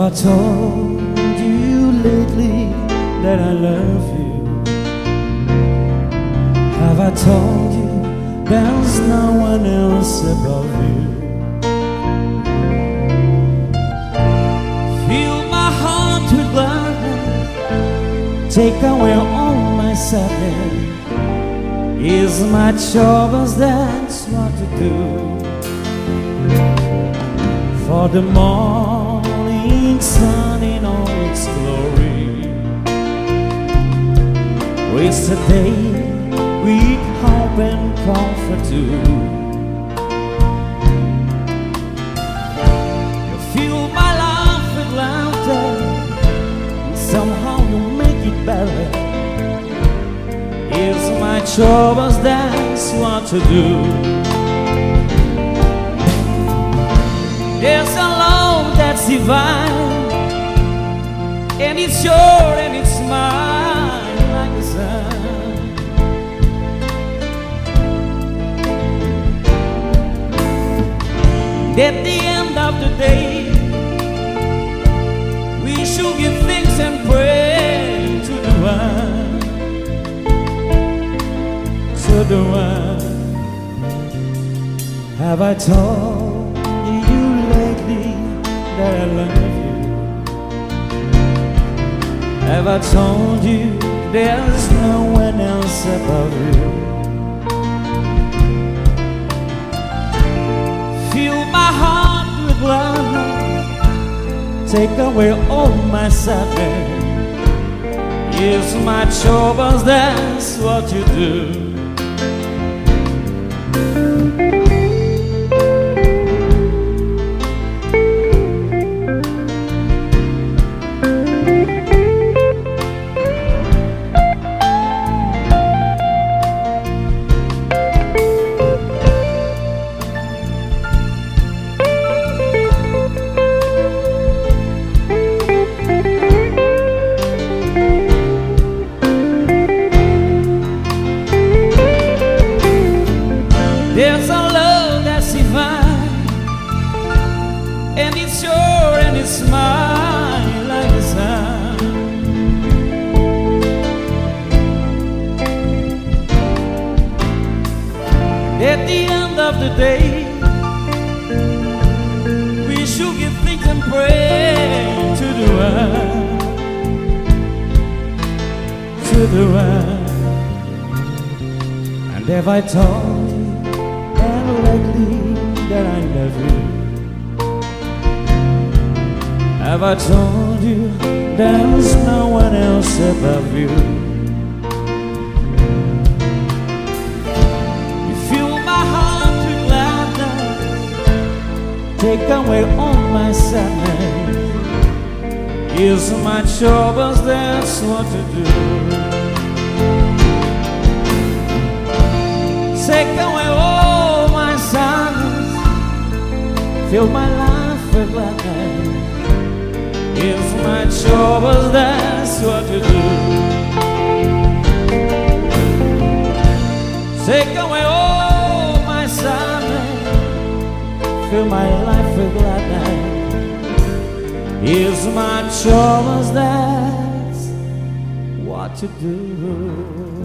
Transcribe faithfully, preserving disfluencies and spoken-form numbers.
I told you lately that I love you? Have I told you there's no one else above you? Fill my heart with gladness, take away all my sadness. Is my troubles, that's what to do. For the morning sun in all its glory, waste a day with hope and comfort too. You fill my life with laughter, and somehow you make it better. It's my troubles, that's what to do. There's a love that's divine, and it's yours and it's mine like the sun. At the end of the day, we should give thanks and pray to the one, to the one. Have I told you lately that I love you? Have I told you there's no one else above you? Fill my heart with gladness, take away all my sadness. It's my troubles, that's what you do. There's a love that's divine, and it's yours and it's mine like the sun. At the end of the day, we should give thanks and pray to the one, to the one. And have I told you lately that I love you? Have I told you there's no one else above you? You fill my heart with gladness, take away all my sadness. Here's my troubles, that's what to do. Take away all my sadness, fill my life with gladness. It's my troubles, that's what you do. Take away all my sadness, fill my life with gladness. It's my troubles, that's what you do.